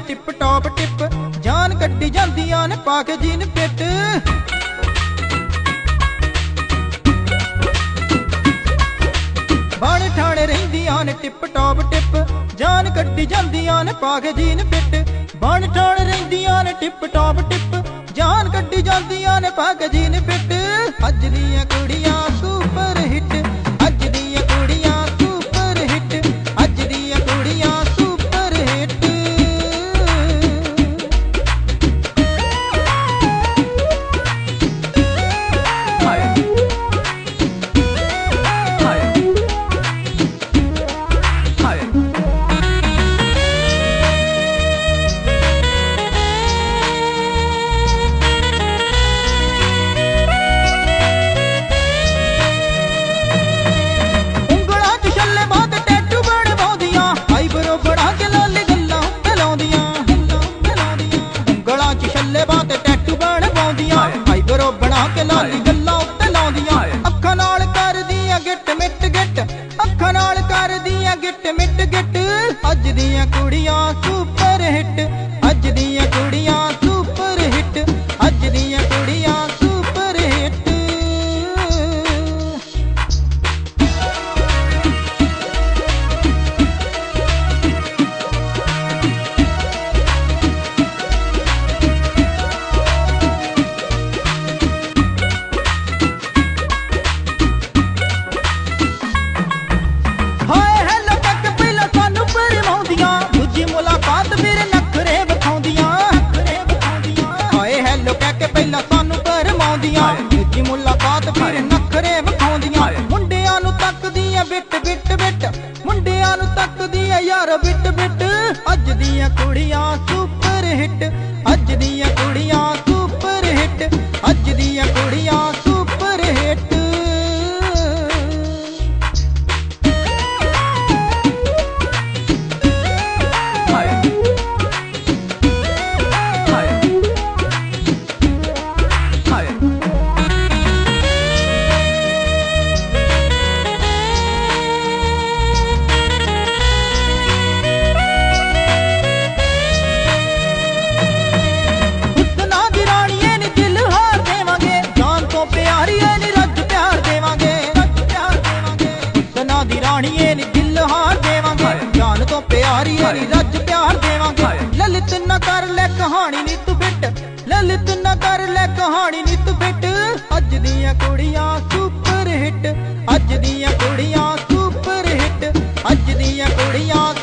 Tip top tip जान कड्डी जांदियां ने पाके जीन पिट। बण ठाणे रहिंदियां ने टिप टॉप टिप जान कड्डी जांदियां ने पाके जीन पिट। बण ठाणे रहिंदियां ने टिप टॉप टिप जान कड्डी जांदियां ने पाके जीन पिट। अज दियां कुड़ियां सुपर हिट, अज दियां कुड़ियां सुपर हिट, अज दियां कुड़ियां सुपर हिट। अज दियां कुड़ियां सुपर हिट, अज दियां कुड़ियां सुपर हिट, अज दियां कुड़ियां सुपर हिट। मुलाकात मेरे नखरे विखाउंदियां, हाय हैलो कह के पहला सानू भरमाउंदियां। दूजी मुलाकात फिर नखरे विखाउंदियां। मुंडियां नू तकदियां बिट बिट बिट, मुंडियां नू तकदियां यार बिट बिट। अज दियां कुड़ियां सुपर हिट, अज दियां कुड़ियां सुपर हिट, अज दियां कुड़ियां सुपर हिट। दिल हार देवांगे जान तो प्यारी है रज प्यार देवांगे। ललित न कर ले कहानी नी तू बिट, ललित न कर ले कहानी नी तू बिट। अज दियां कुड़ियां सुपर हिट, अज दियां कुड़ियां सुपर हिट, अज दियां कुड़ियां